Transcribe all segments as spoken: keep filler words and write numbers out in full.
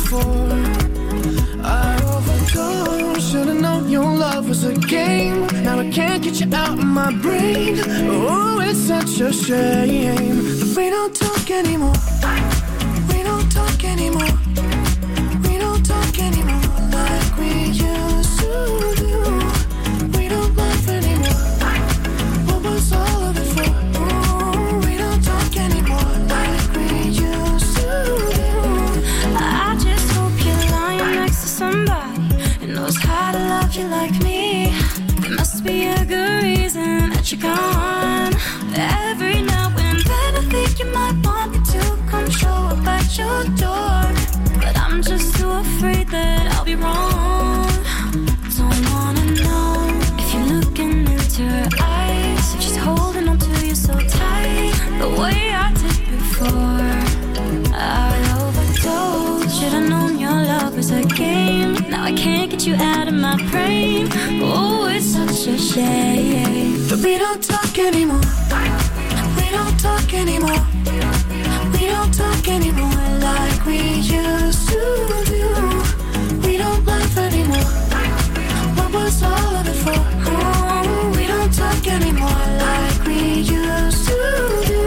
before. I overdosed. Should've known your love was a game. Now I can't get you out of my brain. Oh, it's such a shame that we don't talk anymore. We don't talk anymore. We don't talk anymore like we used to do. We don't laugh anymore. What was all of it for? Oh, we don't talk anymore like we used to do. I just hope you're lying next to somebody who knows how to love you like me. There must be a good reason that you're gone. Every now and then I think you might want me to come show up at your door, but I'm just too afraid that I'll be wrong. Don't wanna know if you're looking into her eyes, if she's holding on to you so tight, the way I did before. I overdosed. Should've known your love was a game. Now I can't get you out of my brain. Oh, it's such a shame that we don't talk anymore. We don't talk anymore. We don't talk anymore like we used to do. We don't laugh anymore. What was all of it for? Oh, we don't talk anymore like we used to do.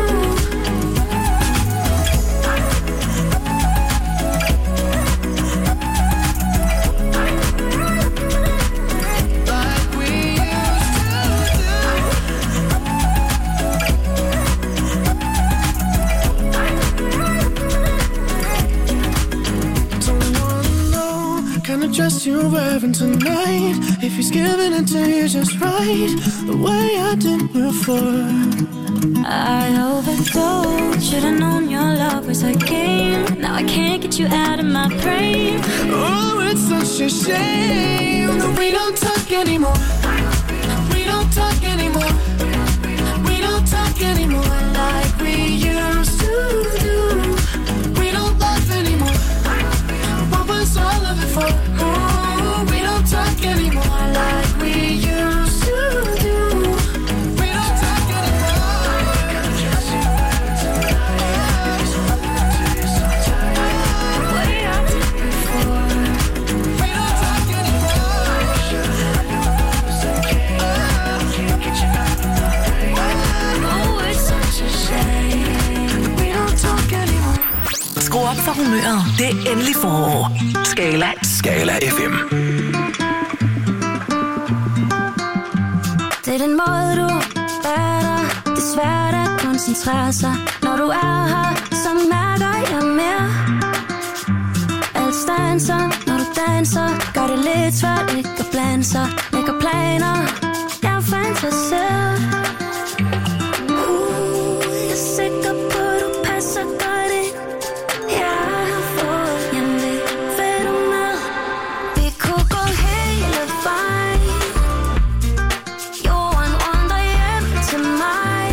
Dress you're wearing tonight, if he's giving it to you just right, the way I did before. I overdosed. Should've known your love was a game. Now I can't get you out of my brain. Oh, it's such a shame that we don't talk anymore. We don't talk anymore. We don't talk anymore like we used to do. We don't laugh anymore. What was all of it for? Oh, we don't talk anymore like we used to do. We don't talk anymore. The way I did before. We don't talk anymore. Oh, it's such a shame. We don't talk anymore. Skru op for humøret. Det er endelig forår. Skala. Skala F M. Det er den måde, du er der. Det er svært at koncentrere sig. Når du er her, så mærker jeg mere. Alt stanser, når du danser. Gør det lidt svært ikke at blande sig. Lægger planer, jeg fantaserer. Uh, jeg er sikker på, du passer godt ind. Jeg har fået hjemme. Vil du med? Vi kunne gå hele vejen. Jorden runder hjem til mig.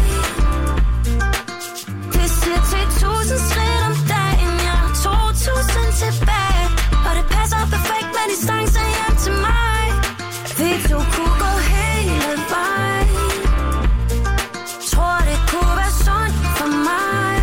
Vi siger til tusind skridt om dagen. Jeg har to tusind tilbage. Og det passer perfekt med distance hjem til mig. Vi to kunne gå hele vejen. Tror det kunne være sundt for mig.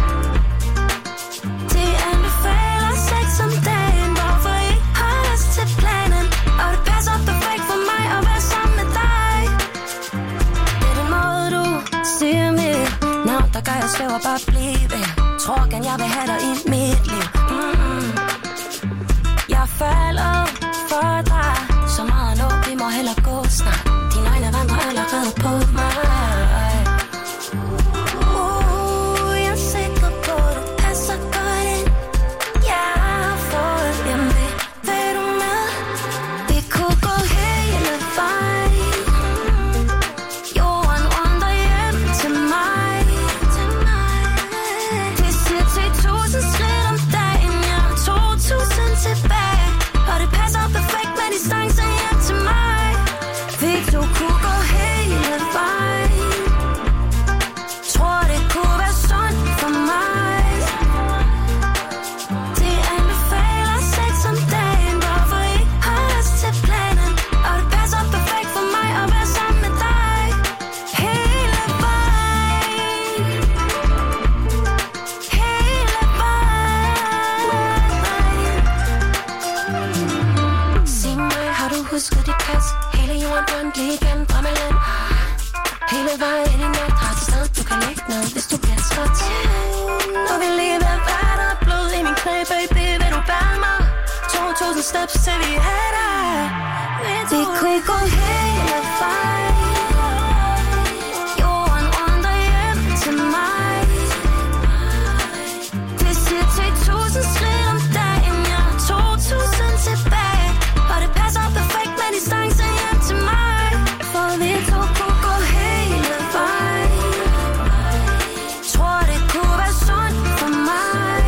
De anbefaler sex om dagen. Hvorfor ikke holde os til planen? Og det passer perfekt for mig at være sammen med dig. Det er den måde du siger mit navn, der gør jeg svæver bare blive. Tror gerne jeg vil have dig i mit liv. Mm-hmm. Jeg falder for dig. Så meget nu, vi må hellere gå snart. Dine øjne vandrer allerede på mig. Uh, jeg er sikker på, du passer godt ind. Jeg har fået hjemme. Vil du med? Vi kunne gå hele vejen. Jorden runder hjem til mig. Vi siger til tusind skridt om dagen. Jeg har to tusind tilbage. Og det passer perfekt med distance hjem til mig. Vi to kunne gå hele vejen. Hele vejen i nat har et sted, du kan ligge ned, hvis du bliver træt. Nu vil lige være værd og blod i min knæ, baby, vil du bære mig? to tusind steps til vi er der. Vi kunne gå hele vejen. Jorden rundt og hjem til mig. Det siger ti tusind skridt om dagen, ja, to tusind tilbage. Og det passer perfekt med distance hjem til mig. For vi to kunne gå hele vejen. Tror det kunne være sundt for mig.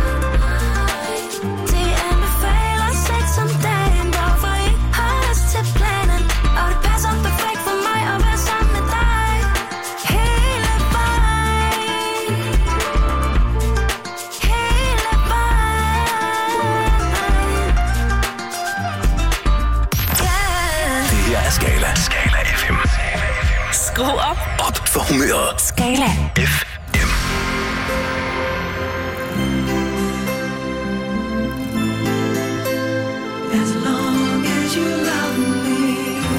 Det anbefaler sex om dagen, hvorfor I holder os til planen. Og det passer perfekt for mig at være sammen med dig. Hele vejen. Hele vejen. Yeah. Det her er Skala. Skala F M. Skru op. Op for humøret. Skala. F M. As long as you love me.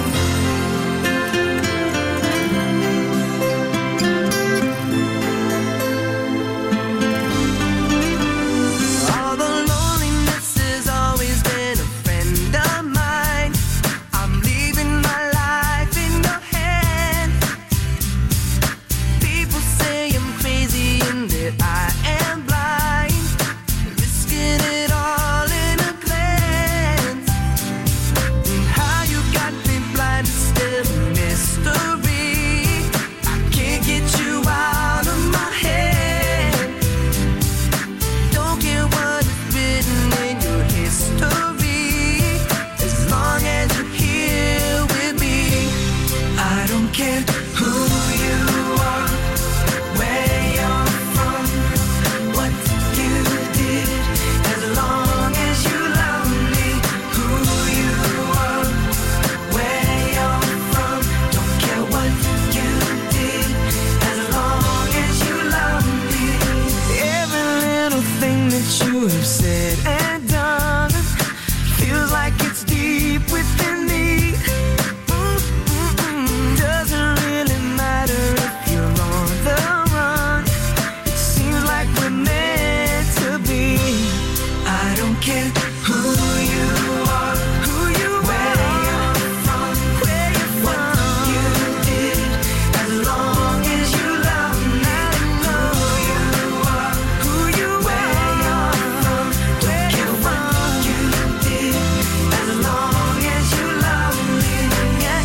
All the loneliness has always been a friend of mine. I'm leaving my life in your hand. People say I'm crazy and that I am blind, risking it all in a glance. And how you got me blind is still a mystery. I can't get you out of my head. Don't care what is written in your history, as long as you're here with me. I don't care who you are, where you're from, what you did, as long as you love me. Who you are, where you're from, don't care what you did, as long as you love me. Every little thing that you have said and done feels like it's deep within me. Mm-mm-mm. Doesn't really matter if you're on the run. It seems like we're meant to be. I don't care who you are, who you where you're from, where you're from, what you did, as long as you love me. Who you are, who you where you're from, don't care what you did, as long as you love me. Yeah.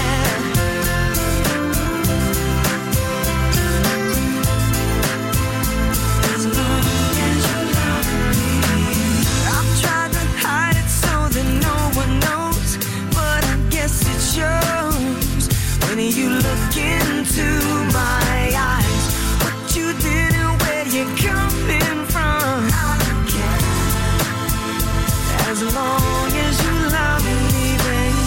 As long as you love me. I've tried to hide it so that no one knows, but I guess it shows when you look into my eyes. What you did and where you're coming from, I don't care, as long as you love me, baby.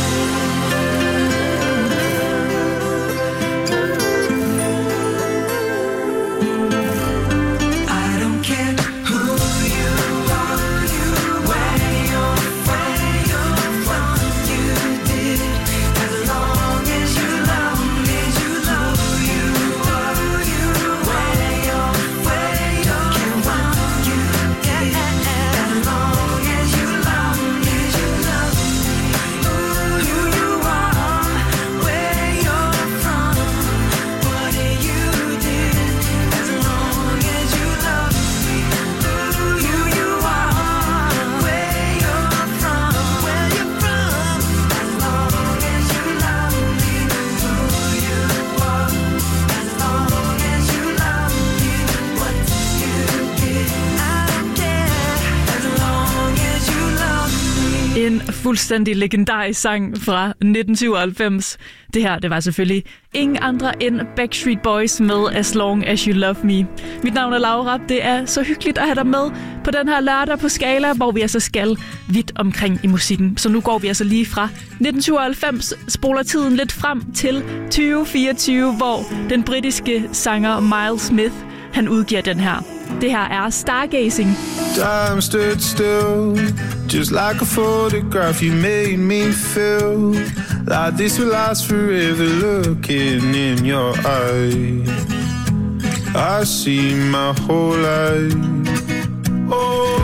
I don't care who you are, where you're from, what you did, as long as you love me. You love who you are, where you're from, don't care what you did, as long as you love me. You love who you are, where you're from, what you did, as long as you love me. Who you are, where you're from, where you're from, as long as you love me. Who you are, as long as you love me. What you did, I don't care, as long as you love me. En fuldstændig legendarisk sang fra nitten syvoghalvfems. Det her, det var selvfølgelig ingen andre end Backstreet Boys med As Long As You Love Me. Mit navn er Laura. Det er så hyggeligt at have dig med på den her lørdag på Skala, hvor vi altså skal vidt omkring i musikken. Så nu går vi altså lige fra nitten syvoghalvfems, spoler tiden lidt frem til tyve fireogtyve, hvor den britiske sanger Miles Smith, han udgiver den her. Det her er Stargazing. Time stood still, just like a photograph. You made me feel like this will last forever. Looking in your eyes, I see my whole life. Oh,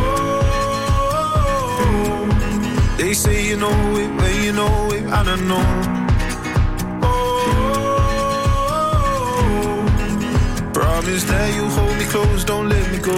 they say you know it when you know it, I don't know. Oh, promise that you hold me close, don't let me go.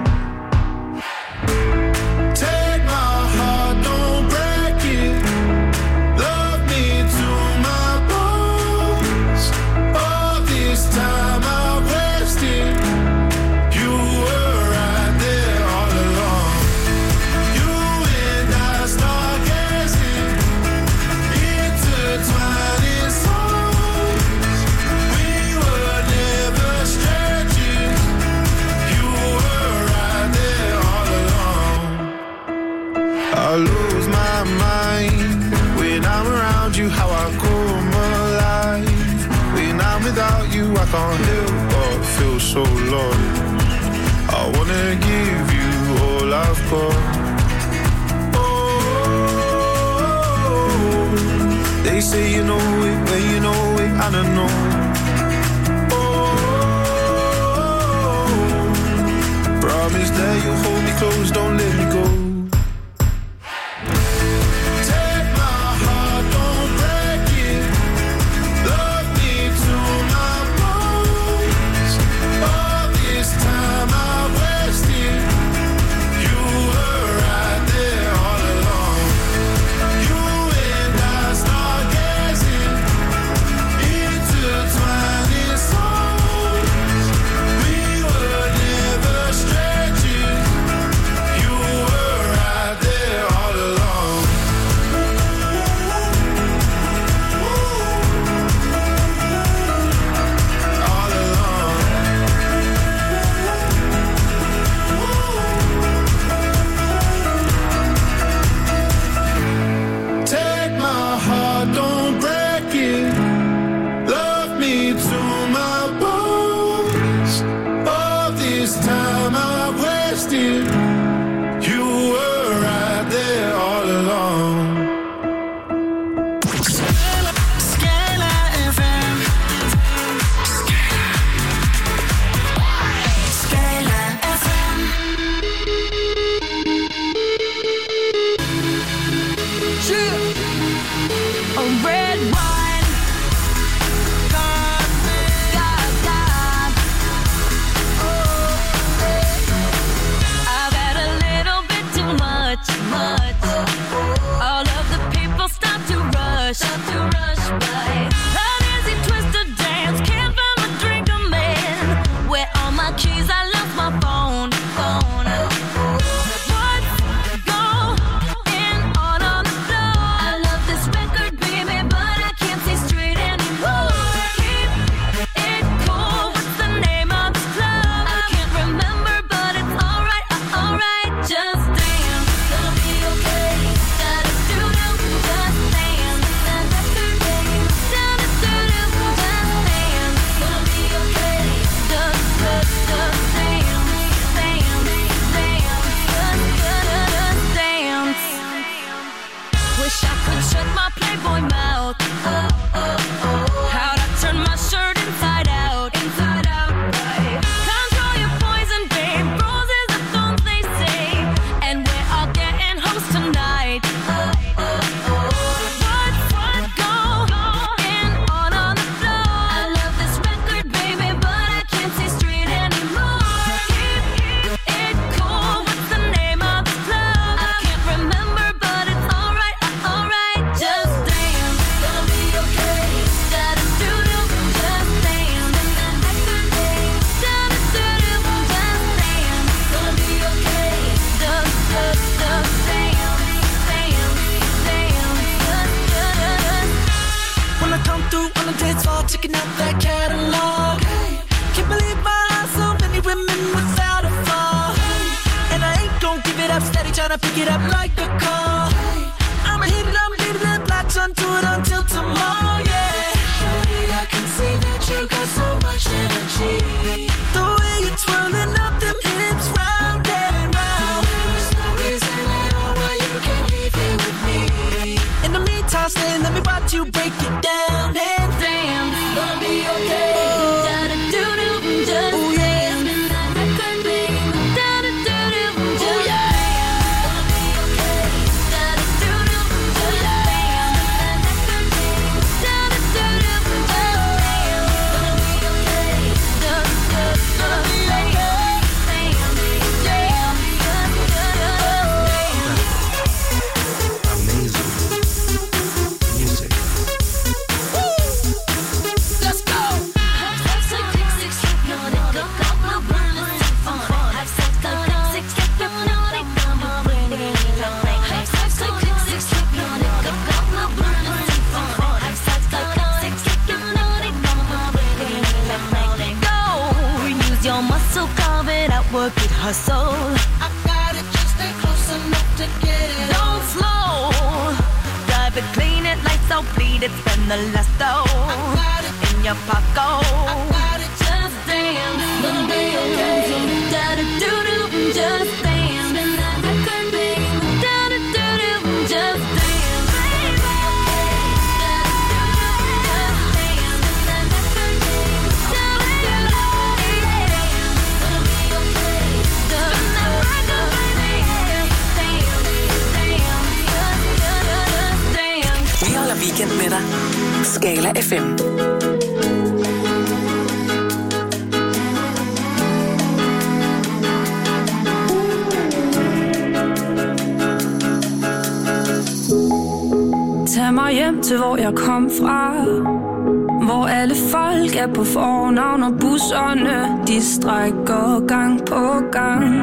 I lose my mind when I'm around you, how I come alive. When I'm without you, I can't help but feel so lost. I wanna give you all I've got. Oh, they say you know it when you know it, I don't know. Oh, promise that you hold me close, don't let me go. tryna pick it up like a call. I'ma hit it, I'ma leave it, and latch onto it until tomorrow, yeah. Shorty, I can see that you got so much energy. The way you twist it out, work it, hustle. I gotta just stay close enough to get it. Don't slow. Drive it, clean it, lights out, bleed it, spend the last dough in your pocket. Just dance, gonna be okay. Da da do do, just dance. Spin that record, baby. Da da do do, just dance, baby. Da da do do, just dance. Vi holder weekend med dig. Skala F M. Tag mig hjem til hvor jeg kom fra, hvor alle folk er på fornavn, og busserne de strækker gang på gang.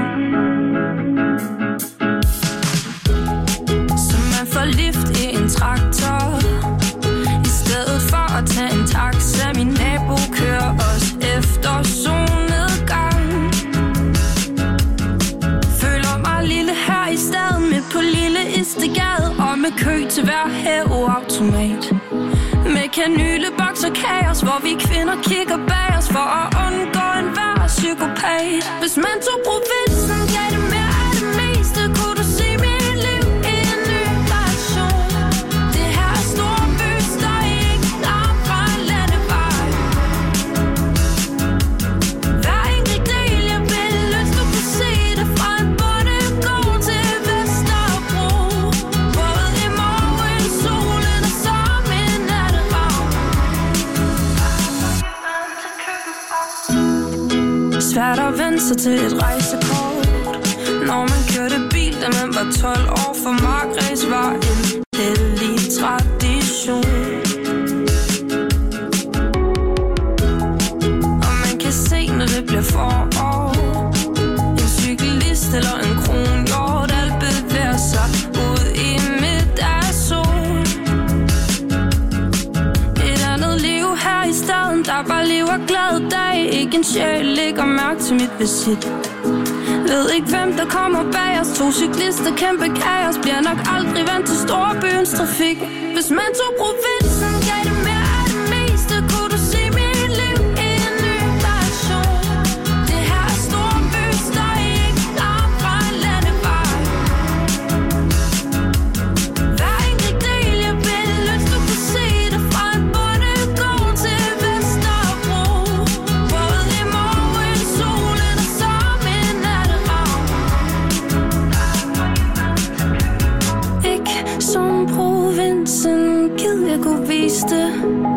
Så man får lift i en traktor, i stedet for at tage en taxa. Min nabo kører os efter solnedgang. Føler mig lille her i staden, midt på lille Istegade, og med kø til hver hæveautomat. Med kanyleboks og kaos, hvor vi kvinder kigger bag os for at undgå enhver psykopat. Hvis man tog provinsen, gav det mere af det meste, kunne du se mit liv i en ny version. Det her er storbys, der ikke er fra en landevej. Hver enkelt del, jeg vil lyst, du kan se det fra en bondegård til Vesterbro. Både i morgen, solen og som en natteravn. Svært at vende sig til et rejsekort, når man kørte bil, da man var tolv år. For markræs var en hellig tradition. Og man kan se, når det bliver forår, en cyklist eller en kronhjort, alt bevæger sig ud i midt af sol. Et andet liv her i staden, der bare lever glad dag. Ikke en sjæl lægger mærke til mit visit. Ved ikke hvem der kommer bag os. To cyklister, kæmpe kaos. Bliver nok aldrig vant til storbyens trafik. Hvis man tog provinsen, gav det mere af det meste, kunne du se mit liv i en ny version. Det her er storbys, der ikke er fra en landevej. Hver enkelt del, jeg vil lyst, du kan se det fra en bondegård til Vesterbro. Både i morgen, solen og som en natteravn. Ikke som provinsen, gid jeg kunne vise det.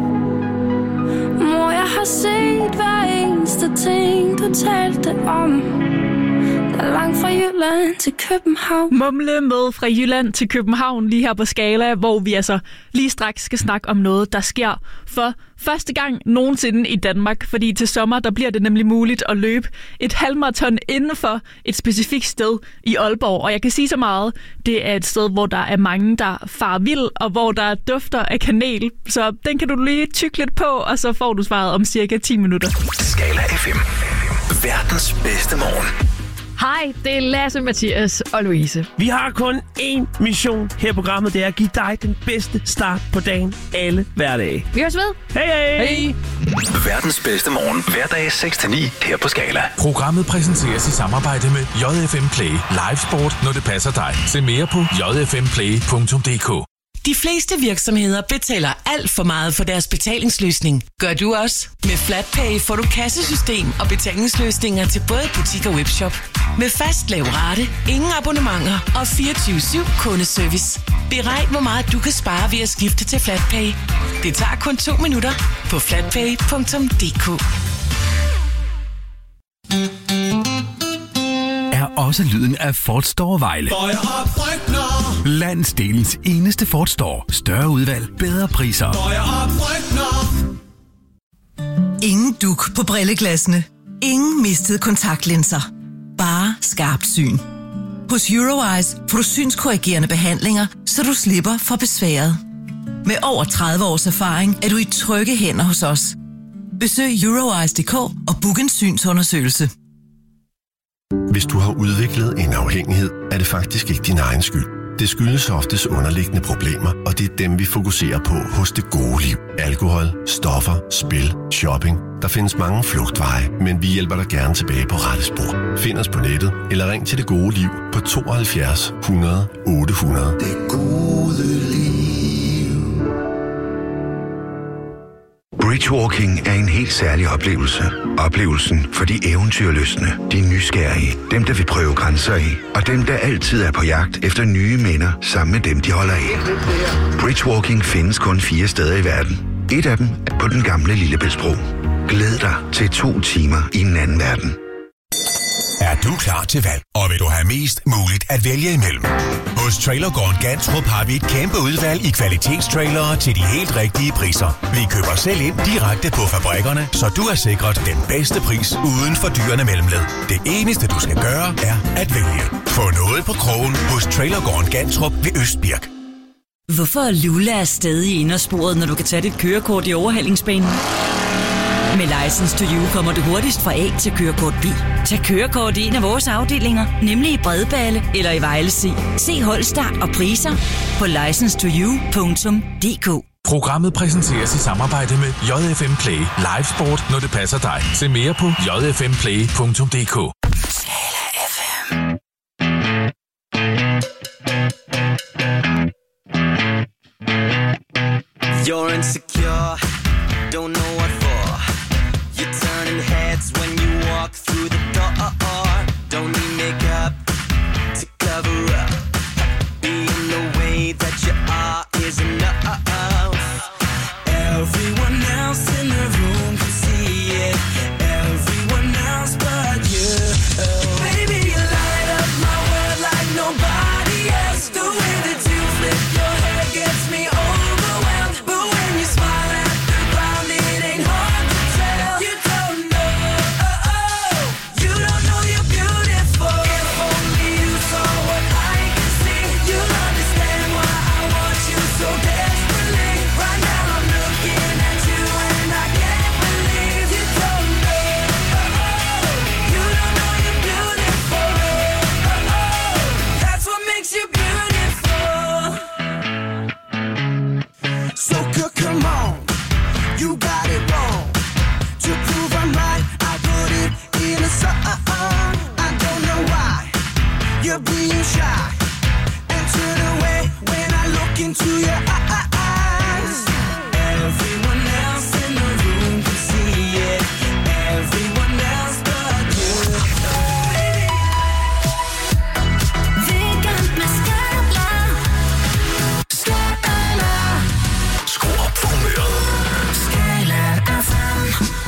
Mor, jeg har set hver eneste ting, du talte om. Der er langt fra Jylland til København. Mumle med fra Jylland til København lige her på Skala, hvor vi altså lige straks skal snakke om noget, der sker for første gang nogensinde i Danmark. Fordi til sommer, der bliver det nemlig muligt at løbe et halvmaraton inden for et specifikt sted i Aalborg. Og jeg kan sige så meget, det er et sted, hvor der er mange, der farer vild, og hvor der dufter af kanel. Så den kan du lige tykke lidt på, og så får du svaret om cirka ti minutter. Skala F M. Verdens bedste morgen. Hej, det er Lasse, Mathias og Louise. Vi har kun én mission her i programmet. Det er at give dig den bedste start på dagen alle hverdage. Vi høres ved. Hej, hej. Hej. Verdens bedste morgen. Hverdag seks til ni her på Skala. Programmet præsenteres i samarbejde med J F M Play. Live sport, når det passer dig. Se mere på j f m play punktum d k. De fleste virksomheder betaler alt for meget for deres betalingsløsning. Gør du også? Med FlatPay får du kassesystem og betalingsløsninger til både butik og webshop. Med fast lav rate, ingen abonnementer og fireogtyve syv kundeservice. Beregn, hvor meget du kan spare ved at skifte til FlatPay. Det tager kun to minutter på flatpay punktum d k. Er også lyden af Ford Store Vejle. Landsdelens eneste Ford Store. Større udvalg, bedre priser. Ingen duk på brilleglassene. Ingen mistede kontaktlinser. Bare skarpt syn. Hos Eurowise får du synskorrigerende behandlinger, så du slipper for besværet. Med over tredive års erfaring er du i trygge hænder hos os. Besøg eurowise punktum d k og book en synsundersøgelse. Hvis du har udviklet en afhængighed, er det faktisk ikke din egen skyld. Det skyldes oftest underliggende problemer, og det er dem, vi fokuserer på hos Det Gode Liv. Alkohol, stoffer, spil, shopping. Der findes mange flugtveje, men vi hjælper dig gerne tilbage på rette spor. Find os på nettet, eller ring til Det Gode Liv på tooghalvfjerds hundrede otte hundrede. Det gode liv. Bridgewalking er en helt særlig oplevelse. Oplevelsen for de eventyrlystne, de nysgerrige, dem der vil prøve grænser i, og dem der altid er på jagt efter nye minder sammen med dem, de holder af. Bridgewalking findes kun fire steder i verden. Et af dem er på den gamle Lillebæltsbro. Glæd dig til to timer i en anden verden. Er du klar til valg, og vil du have mest muligt at vælge imellem? Hos Trailergården Gantrup har vi et kæmpe udvalg i kvalitetstrailere til de helt rigtige priser. Vi køber selv ind direkte på fabrikkerne, så du er sikret den bedste pris uden for dyrene mellemled. Det eneste du skal gøre er at vælge. Få noget på krogen hos Trailergården Gantrup ved Østbirk. Hvorfor er Lula stadig i indersporet, når du kan tage dit kørekort i overhalingsbanen? Med License to You kommer du hurtigst fra A til kørekort B. Tag kørekort i en af vores afdelinger, nemlig i Bredballe eller i Vejlesi. Se holdstart og priser på licence to you punktum d k. Programmet præsenteres i samarbejde med J F M Play. Live sport, når det passer dig. Se mere på j f m play punktum d k. You're insecure, don't know what for. You're turning heads when you walk through the door. Don't need makeup to cover up. Being the way that you are is enough. Everyone else in the room can see it. Everyone else but you. Baby, you light up my world like nobody else. The way that you flip your hair gets me overwhelmed. But when you smile at the ground, it ain't hard to tell. You don't know, oh, oh, you don't know you're beautiful. If only you saw what I can see, you'll understand why I want you so desperately. Right now I'm looking at you and I can't believe you don't know, oh, oh, you don't know you're beautiful. Oh, oh, that's what makes you beautiful. So good, come on, you got it wrong. To prove I'm right, I put it in a song. I don't know why you're being shy and turn away when I look into your eyes. Everyone else in the room can see it. Everyone else but you. Vegan mascara. Skala. Skru op for humøret. Skala F M.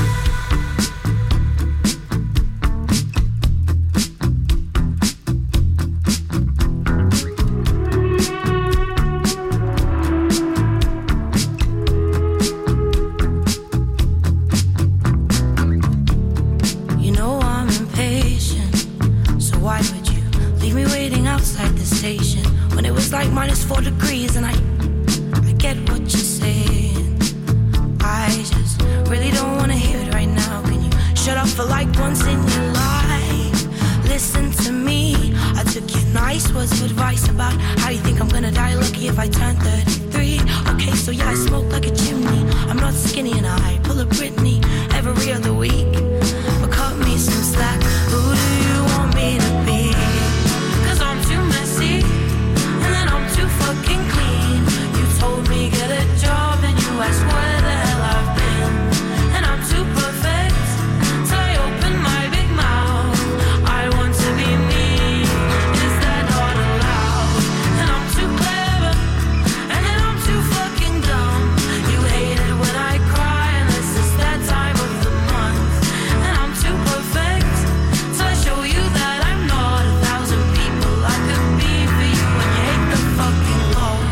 You know I'm impatient, so why would you leave me waiting outside the station when it was like minus four degrees and I, I get what you're saying. I just really don't want to hear it right now. Can you shut up for like once in your life? Listen to me. I took your nice words of advice about how you think I'm gonna die lucky if I turn thirty-three. Okay, so yeah, I smoke like a chimney. I'm not skinny and I pull a Britney every other week. But cut me some slack. Who do you want me to be? Cause I'm too messy and then I'm too fucking clean. You told me get a job and you asked where the hell I've been. And I'm too perfect till I open my big mouth. I want to be me. Is that not allowed? And I'm too clever and then I'm too fucking dumb. You hate it when I cry unless it's that time of the month. And I'm too perfect till I show you that I'm not a thousand people I could be for you. And you hate the fucking Lord.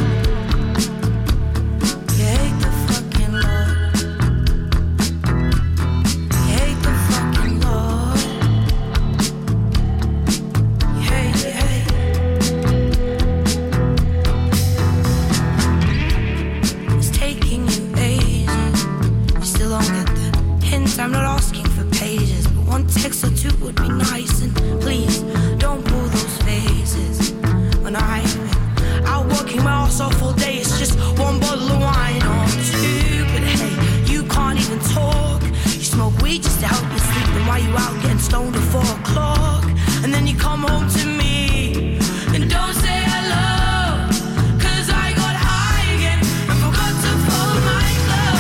You hate the fucking Lord. You hate the fucking Lord. You hate, you hate. It's taking you ages. You still don't get the hint. I'm not asking for pages, but one text or two would be nice. And stoned at four o'clock, and then you come home to me and don't say hello. Cause I got high again and forgot to fold my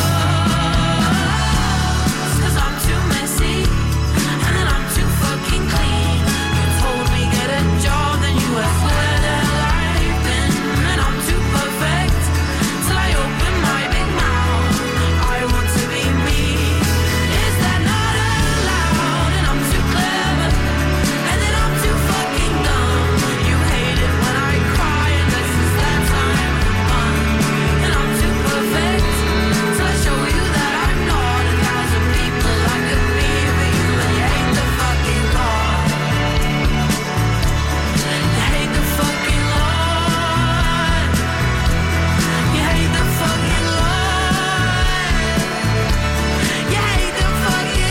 clothes. Cause I'm too messy and then I'm too fucking clean. You told me get a job, then you asked where the hell I've been. And I'm too perfect till I open my big mouth. I want to be me. Is that not allowed? And I'm too clever and then I'm too fucking dumb. You hate it when I cry and this is that time fun. And I'm too perfect till I show you that I'm not. A thousand people I could be for you, and you hate the fucking law. You hate the fucking law. You hate the fucking law. You hate the fucking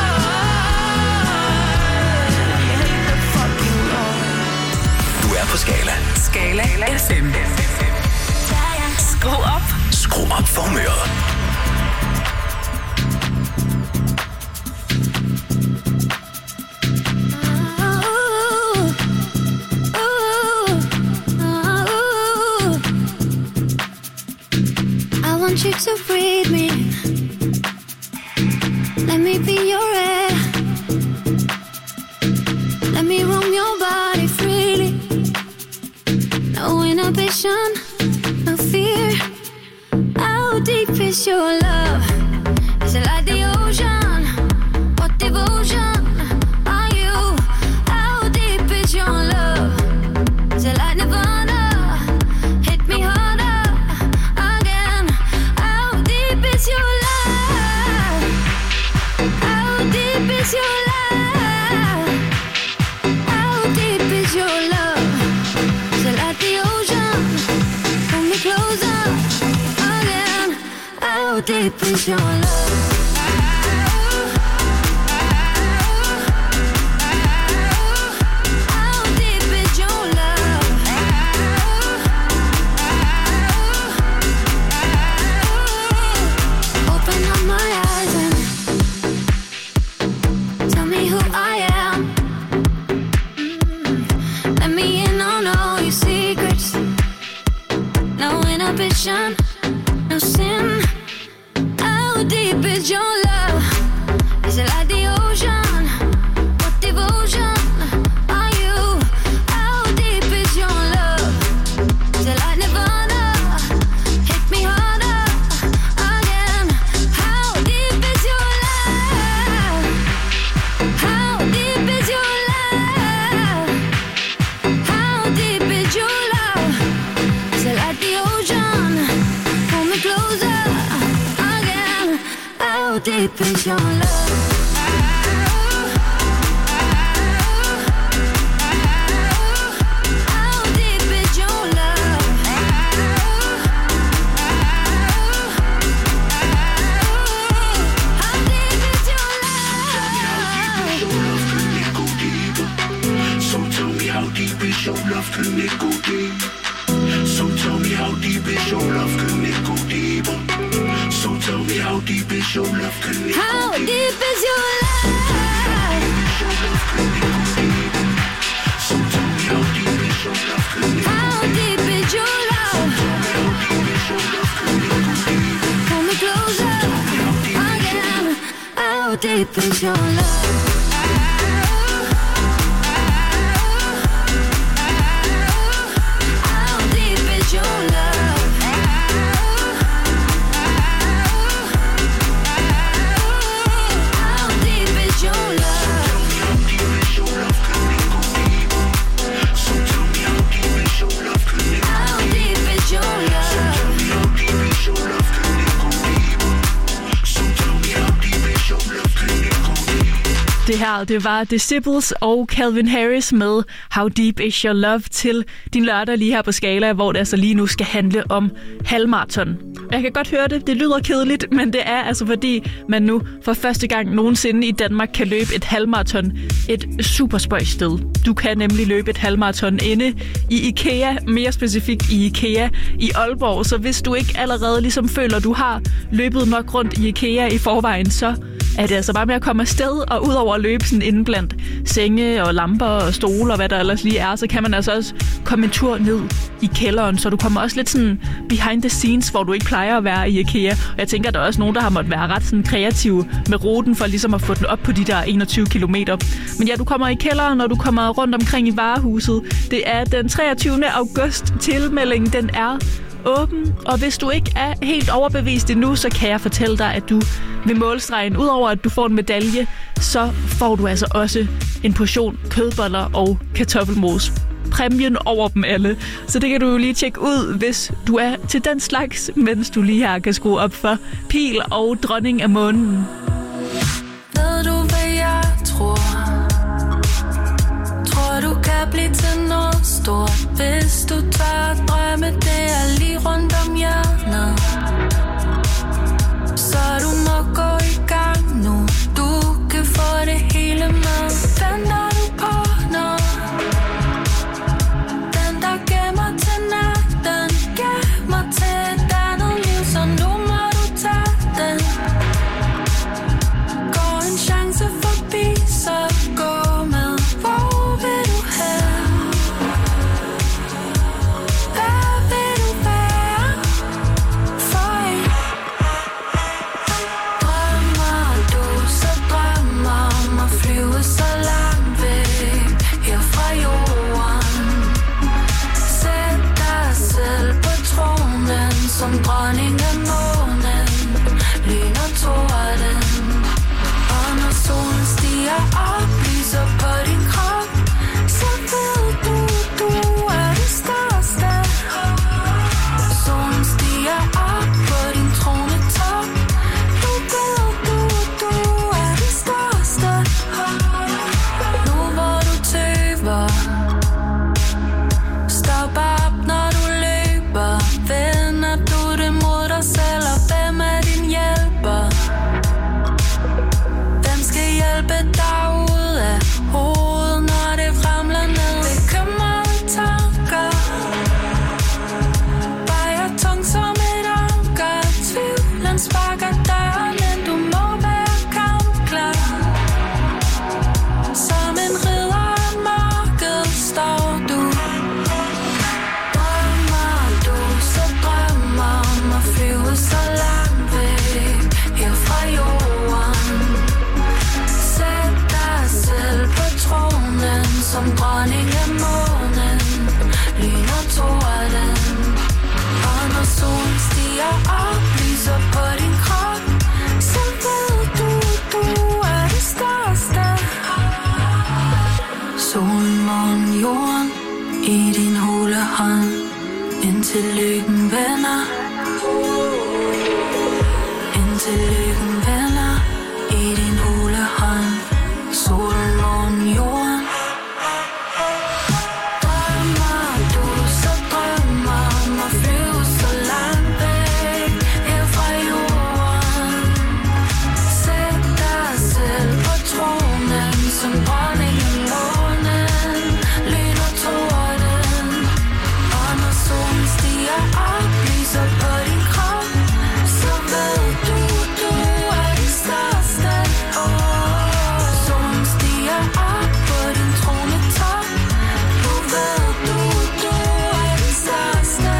law. You hate the fucking law. Du er på Skala. Skala F M. Skru op. Skru op for humøret. I want you to breathe me. Let me be your air. Let me roam your body freely. No inhibition, no fear. How deep is your love? Is it like the ocean? What devotion are you? How deep is your love? Is it like Nirvana? Hit me harder again. How deep is your love? How deep is your love? How deep is your love? Is it like the ocean? Pull me closer again. How deep is your love? How deep is your love? Open up my eyes and tell me who I am. Mm. Let me in on all your secrets. No inhibition, no sin. How deep is your love? Is it like the ocean? What devotion are you? How deep is your love? Is it like Nirvana? Hit me harder again. How deep is your love? How deep is your love? How deep is your love? Is it like the ocean? Pull me closer again. How deep is your love? How deep is your love? How deep is your love? So tell me how deep is your love, can it go deep? So tell me how deep is your love, can it go deeper? So tell me how deep is your love, can it go How deep? deep is your love? So tell me how deep is your love, can it go How deep is your love? Pull me closer again. How deep is your love? How deep is your love? How deep is your love? So tell me how deep is your love, can it go How deep is your love? So tell me how deep is your love, can it go deeper? So tell me how deep is your love, can it go deeper? Det her, det var Disciples og Calvin Harris med How Deep Is Your Love til din lørdag lige her på Skala, hvor det altså lige nu skal handle om halvmarathon. Jeg kan godt høre det, det lyder kedeligt, men det er altså fordi, man nu for første gang nogensinde i Danmark kan løbe et halvmarathon et superspøjs sted. Du kan nemlig løbe et halvmarathon inde i IKEA, mere specifikt i IKEA i Aalborg. Så hvis du ikke allerede ligesom føler, du har løbet nok rundt i IKEA i forvejen, så er det altså bare med at komme afsted, og ud over at løbe sådan inden blandt senge og lamper og stole og hvad der ellers lige er, så kan man altså også komme en tur ned i kælderen, så du kommer også lidt sådan behind the scenes, hvor du ikke plejer at være i IKEA. Og jeg tænker, at der er også nogen, der har måttet være ret sådan kreative med ruten for ligesom at få den op på de der enogtyve kilometer. Men ja, du kommer i kælderen, når du kommer rundt omkring i varehuset. Det er den treogtyvende august. Tilmeldingen, den er åben, og hvis du ikke er helt overbevist endnu, så kan jeg fortælle dig, at du ved målstregen, udover at du får en medalje, så får du altså også en portion kødboller og kartoffelmos. Præmien over dem alle. Så det kan du jo lige tjekke ud, hvis du er til den slags, mens du lige her kan skrue op for Pil og Dronning af Månen. Ved du, hvad jeg tror? Tror du kan blive til noget stort, hvis du tør drømme, det er lige rundt om hjørnet. Så du må gå i gang nu, du kan få det hele med. Venter du på noget? Den der gemmer til natten, gemmer til et andet liv, så nu må du tage den. Går en chance forbi, så gå med. Hvor vil du hen? Hvad vil du være? For en drømmer du, så drømmer om at flyve så langt væk her fra jorden. Sæt dig selv på tronen som dronning af månen, lyn og torden. Og når solen stiger op, lyser på din krop, så ved du, du er det største. Solen stiger op på din tronetop, nu ved du, du er det største. Nu hvor du tøver, stop op når du løber. Vender du det mod dig selv, og hvem er din hjælper? Hvem skal hjælpe dig ud af hovedet, når det ramler ned? Bekymrede tanker vejer tung som et anker. Tvivlen sparker døren, men du må være kampklar. Som en ridder af mørket står du. Drømmer du, så drømmer om at flyve så langt væk her fra jorden. Sæt dig selv på tronen som dronning af månen, lyn og torden. Og når solen stiger op, lyser på din krop, så ved du, du er det største. Solen, månen, jorden i din hule hånd, indtil lykken vender. Indtil lykken vender i din hule hånd. Solen, månen, jorden. Drømmer du, så drømmer om at flyve så langt væk her fra jorden. Sæt dig selv på tronen som dronning af månen, lyn og torden. Og når solen stiger op, lyser på din krop, så ved du, du er det største. Solen stiger op på din tronetop, nu ved du, du er det største.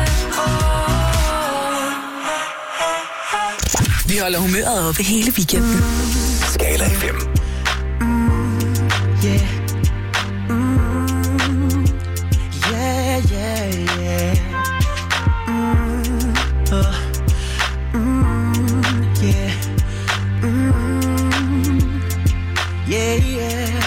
Vi holder humøret oppe hele weekenden. Skala fem. Yeah. Mm, yeah, yeah, yeah. Mm, uh, mm, yeah. Mm, yeah, yeah.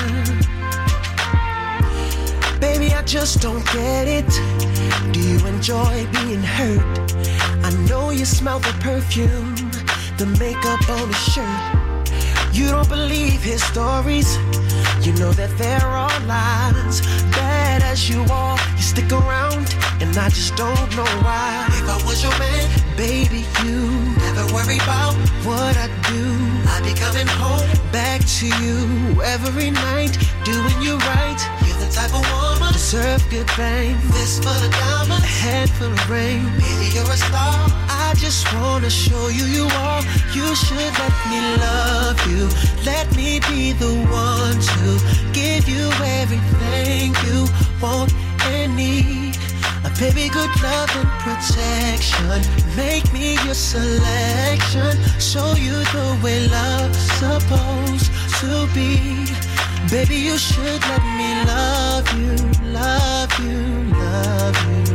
Baby, I just don't get it. Do you enjoy being hurt? I know you smell the perfume, the makeup on his shirt. You don't believe his stories. You know that they're all lies. Bad as you are, you stick around, and I just don't know why. If I was your man, baby, you never worry about what I do. I'd be coming home back to you every night, doing you right. You're the type of woman. Deserve good fame. Fist full of diamonds. A head full of rain. Baby, you're a star. I just wanna show you you are. You should let me love you. Let me be the one to give you everything you want and need. A baby, good love and protection. Make me your selection. Show you the way love's supposed to be. Baby, you should let me love you, love you, love you,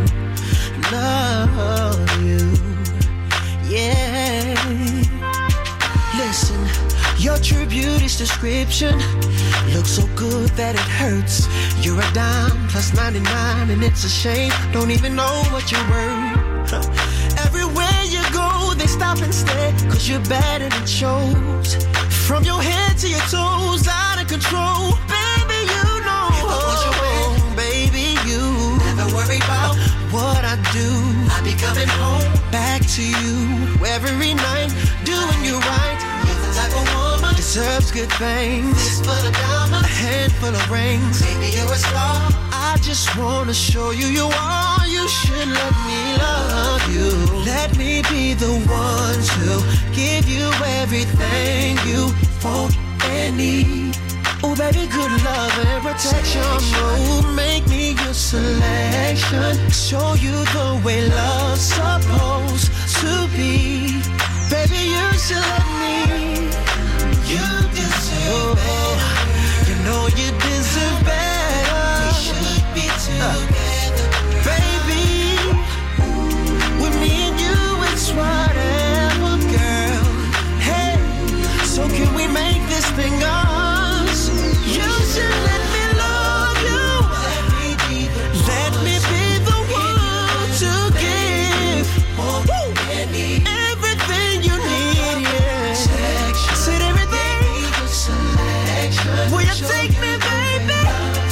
love you. Yeah. Listen, your true beauty's description looks so good that it hurts. You're a dime plus ninety-nine and it's a shame. Don't even know what you're worth. Everywhere you go, they stop and stare, cause you're bad and it shows. From your head to your toes, out of control. Baby, you know. Once you're in, baby, you never worry about what I do. I be coming home back to you every night, doing you right. You're the type of woman deserves good things. Fist full of diamonds, a handful of rings. Baby, you're a star. I just wanna show you you are. You should let me love you. Let me be the one to give you everything you want and need. Oh, baby, good love and protection. Oh, make me your selection. Show you the way love's supposed to be. Baby, you should let me. You deserve better. You know you deserve better. We should be together, baby. With me and you, it's whatever, girl. Hey, so can we make this thing us? You should let me love you. Let me be the one, let me be the one to give everything you need, yeah. Said everything. Will you take me, baby?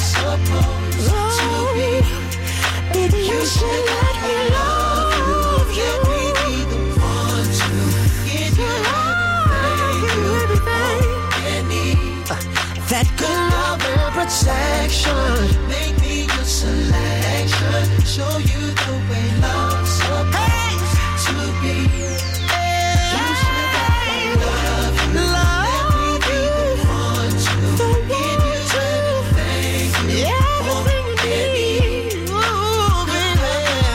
Oh, baby, you should let me love you. Let me be the one to give you everything you need. That good love and protection. Make me your selection. Show you the way love's supposed to be. You should let me love you. Let me be the one to give you everything you want and need. Ooh, baby.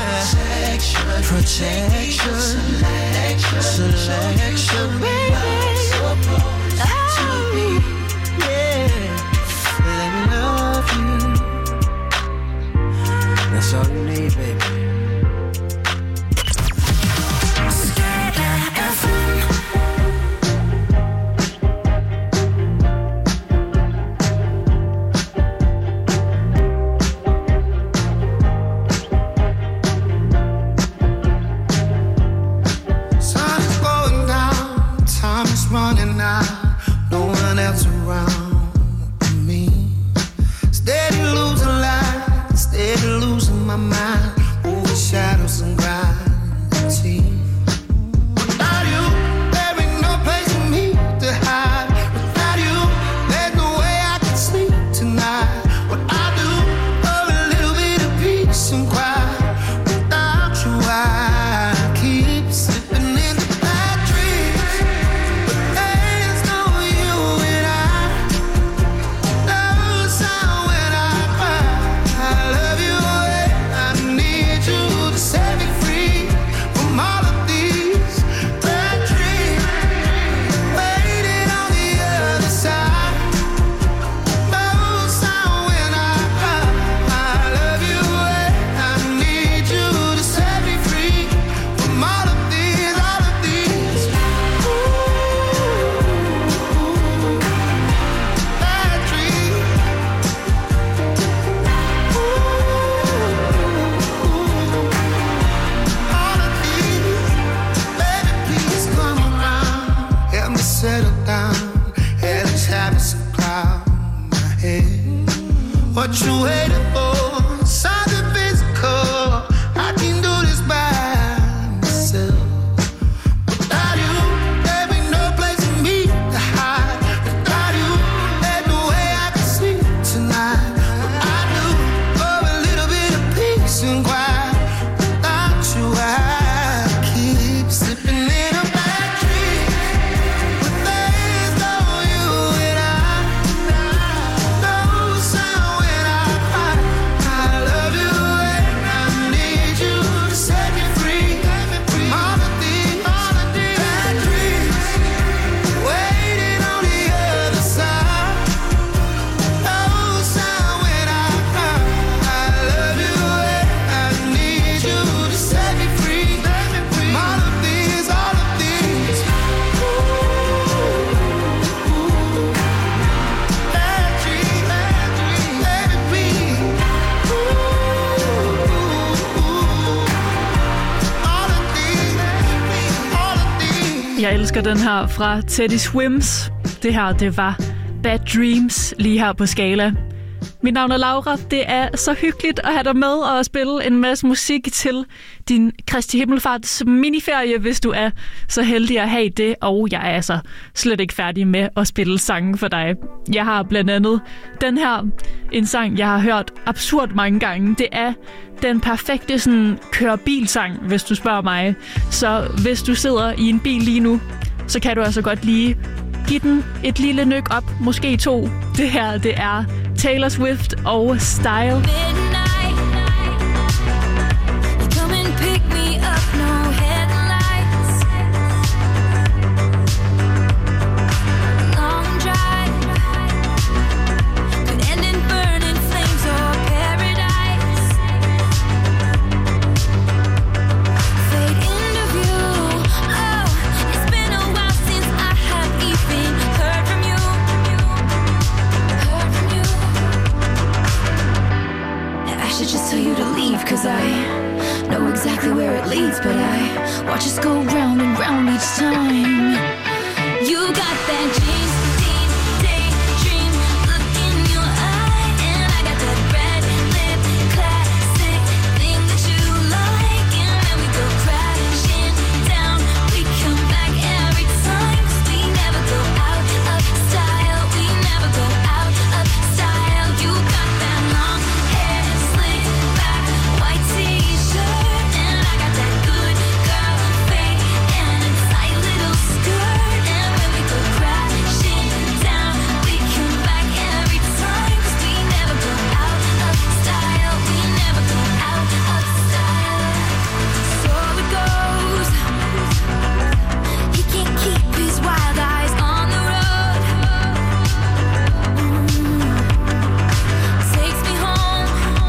Protection, selection, selection, baby. Supposed to be. Let me love you. That's all you need, baby. Sun is going down, time is running out, no one else around. Steady losing light, steady losing my mind, over shadows and gravity. Without you, there ain't no place for me to hide. Without you, there's no way I can sleep tonight. What I do for a little bit of peace and quiet. Without you, I keep slipping into bad dreams. But there's no you and I. Love sound when I cry. I love you, I need you to set me free from all of these bad dreams. Waiting on the other side. Love sound when I cry. I love you, I need you to set me free from all of these, all of these. Ooh, bad dreams. All of these, baby, please come around. Help me settle down. Hell is having some cloud in my head. What you waiting for? Something physical. I can do this by myself. Without you, there ain't no place for me to hide. Without you, there's no way I can sleep tonight. What I do Jeg elsker den her fra Teddy Swims. Det her, det var Bad Dreams lige her på Skala. Mit navn er Laura. Det er så hyggeligt at have dig med og spille en masse musik til din Kristi Himmelfarts miniferie, hvis du er så heldig at have det. Og jeg er altså slet ikke færdig med at spille sange for dig. Jeg har blandt andet den her, en sang, jeg har hørt absurd mange gange. Det er den perfekte sådan køre-bil-sang, hvis du spørger mig. Så hvis du sidder i en bil lige nu, så kan du altså godt lige giv den et lille nyk op, måske to. Det her, det er Taylor Swift og Style. Cause I know exactly where it leads, but I watch us go round and round each time. You got that dreams, deep, daydream look in your eye, and I got that red lip classic thing that you like, and then we go crashing down, we come back every time, cause we never go out of style, we never go out of style. You got that long hair slicked back, white t-shirt, and I got that good girl fade and a tight little skirt, and when we go crashing down, we come back every time, cause we never go out of style, we never go out of style. So it goes, he can't keep his wild eyes on the road. Mm. Takes me home,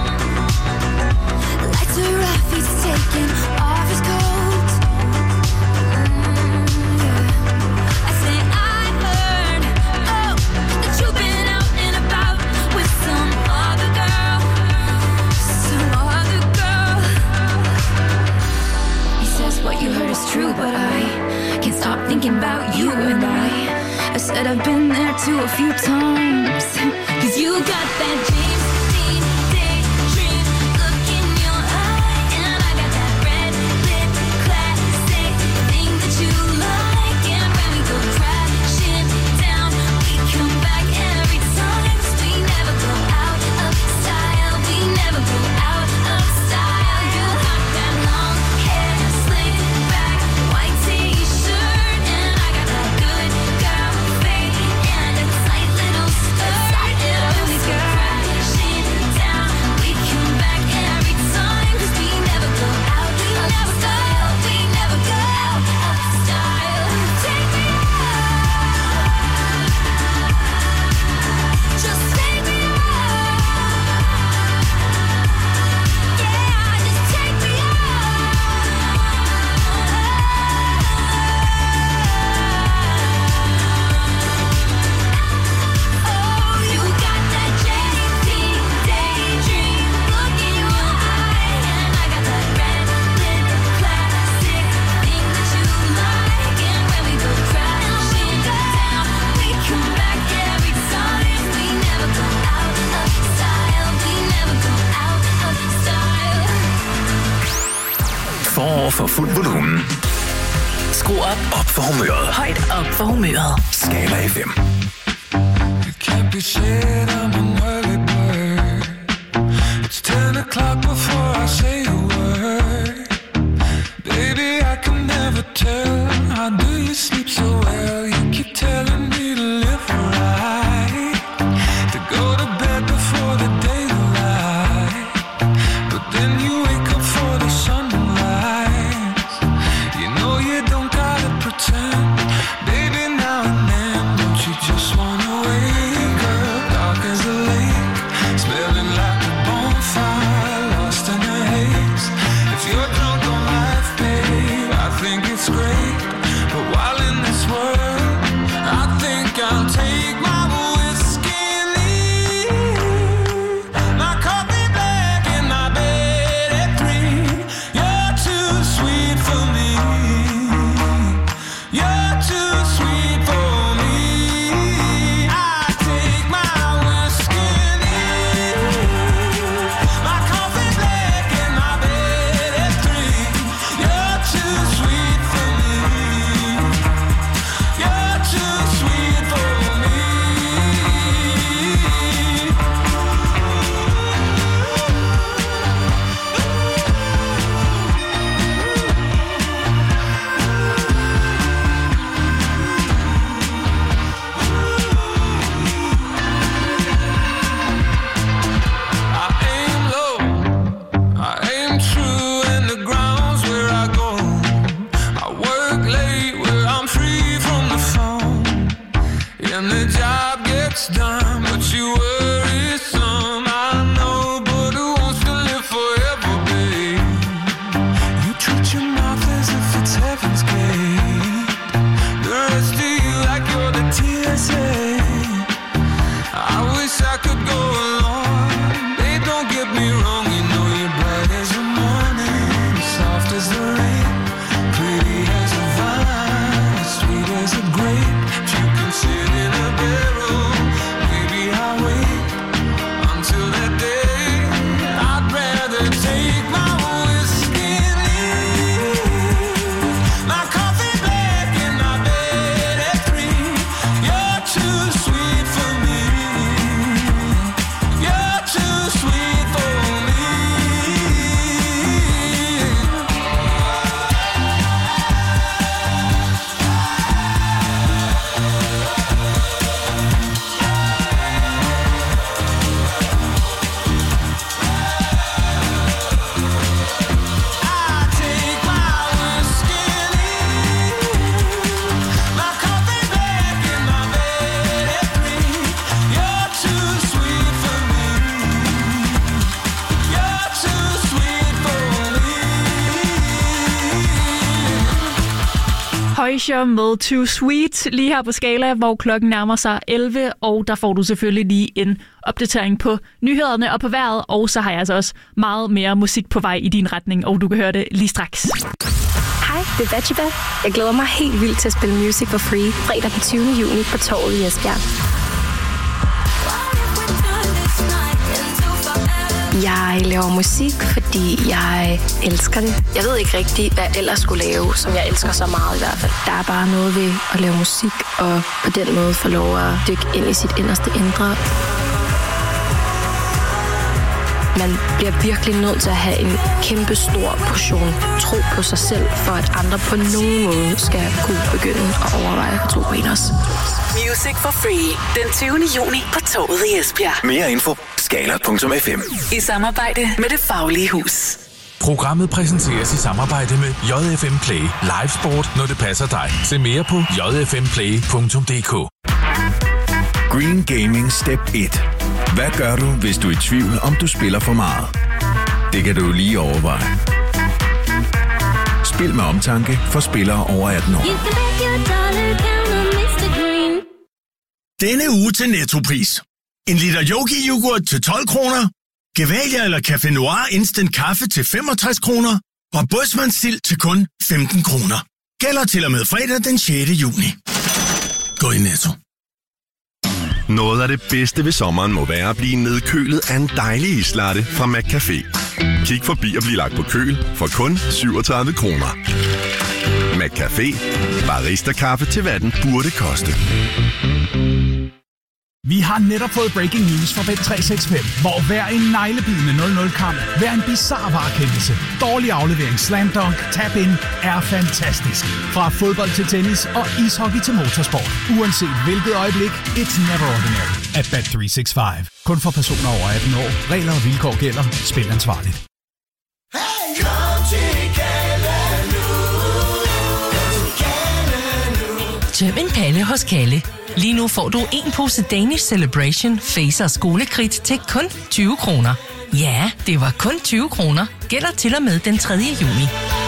lights are off, he's taking off his coat. Mm, yeah. I say I heard, oh, that you've been out and about with some other girl, some other girl. He says what you heard is true, but I can't stop thinking about you, and I, I said I've been there too a few times. Cause you got that James Dean daydream look in your eye, and I got that red lip classic thing that you like, and when we go crashing down, we come back every time, cause we never go out of style, we never go out of style. You got that long hair slicked back, white t-shirt, and I got that good girl fade and a tight little skirt, and when we go crashing down, we come back every time, cause we never go out of style, we never go out of style. Take me out, just take me out, yeah, just take me out. Oh, you got that James Dean daydream look in your eye, and I got that red lip classic thing that you like, and when we go crashing down, we come back every time, we never go out of style, we never go out of style. Forår for fuld volumen. Skru op, Op for humøret. højt op for humøret. Skala F M. Can't be said I'm an early bird. It's ten o'clock before I say a word. Baby, I can never tell. How do you sleep so well? You keep telling me to live right, to go to bed before the daylight, but then you wake up for the sunrise. You know you don't gotta pretend. Baby, now and then, don't you just wanna wake up dark as a lake, smelling like a bonfire, lost in the haze. time, but you worry some. I know, but who wants to live forever, babe? You treat your mouth as if it's heaven's gate. The rest of you like you're the T S A. I wish I could go along. Babe, don't get me wrong, you know you're bright as the morning, soft as the rain, pretty as a vine, sweet as a grape. You can sit in a barrel, maybe I'll wait until that day. I'd rather take my whiskey and leave my coffee black in my bed at three. You're too sweet for me. You're too sweet for me. I take my whiskey and leave my coffee black in my bed at three. You're too sweet for me. You're too sweet for me. Højsjør med Too Sweet lige her på Skala, hvor klokken nærmer sig elleve, og der får du selvfølgelig lige en opdatering på nyhederne og på vejret, og så har jeg altså også meget mere musik på vej i din retning, og du kan høre det lige straks. Hej, det er Batchiba. Jeg glæder mig helt vildt til at spille Music for Free fredag den tyvende juni på Torvet i Esbjerg. Jeg laver musik, fordi jeg elsker det. Jeg ved ikke rigtigt, hvad jeg ellers skulle lave, som jeg elsker så meget i hvert fald. Der er bare noget ved at lave musik, og på den måde få lov at dykke ind i sit inderste indre. Man bliver virkelig nødt til at have en kæmpe stor portion tro på sig selv, for at andre på nogen måde skal kunne begynde at overveje at tro på en også. Music for Free. Den tyvende juni på Torvet i Esbjerg. Mere info skala punktum f m. I samarbejde med Det Faglige Hus. Programmet præsenteres i samarbejde med J F M Play. Live sport, når det passer dig. Se mere på j f m play punktum d k. Green Gaming Step et. Hvad gør du, hvis du er i tvivl, om du spiller for meget? Det kan du lige overveje. Spil med omtanke for spillere over atten år. Denne uge til Nettopris. En liter Yogi-yoghurt til tolv kroner. Gevalia eller Café Noir Instant Kaffe til femogtres kroner. Og Bådsmandsild til kun femten kroner. Gælder til og med fredag den sjette juni. Gå i Netto. Noget af det bedste ved sommeren må være at blive nedkølet af en dejlig islatte fra McCafé. Kig forbi og bliv lagt på køl for kun syvogtredive kroner. McCafé. Barista-kaffe til hvad den burde koste. Vi har netop fået breaking news fra Bet tre seks fem, hvor hver en neglebidende nul nul-kamp, hver en bizarre varekendelse, dårlig aflevering, slam dunk, tap-in er fantastisk. Fra fodbold til tennis og ishockey til motorsport. Uanset hvilket øjeblik, it's never ordinary at Bet tre seks fem. Kun for personer over atten år. Regler og vilkår gælder. Spil ansvarligt. Tøm en palle hos Kalle. Lige nu får du en pose Danish Celebration Facer skolekridt til kun tyve kroner. Ja, det var kun tyve kroner. Gælder til og med den tredje juni.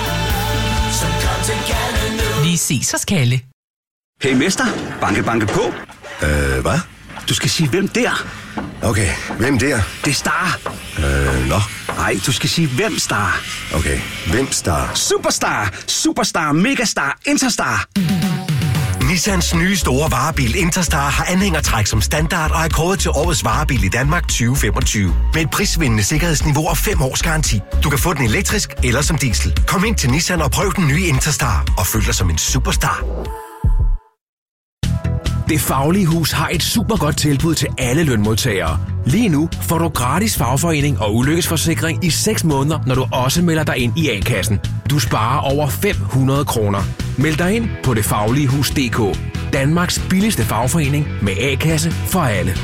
Vi ses hos Kalle. Hey mester, banke banke på. Øh, hvad? Du skal sige, hvem der? Okay, hvem der? Det er Star. Øh, nå. Nej, du skal sige, hvem Star. Okay, hvem Star? Superstar, Superstar, Megastar, Interstar. Nissans nye store varebil Interstar har anhængertræk som standard og er kåret til årets varebil i Danmark tyve femogtyve. Med et prisvindende sikkerhedsniveau og fem års garanti. Du kan få den elektrisk eller som diesel. Kom ind til Nissan og prøv den nye Interstar og føl dig som en superstar. Det Faglige Hus har et super godt tilbud til alle lønmodtagere. Lige nu får du gratis fagforening og ulykkesforsikring i seks måneder, når du også melder dig ind i A-kassen. Du sparer over fem hundrede kroner. Meld dig ind på det faglige hus punktum d k. Danmarks billigste fagforening med A-kasse for alle.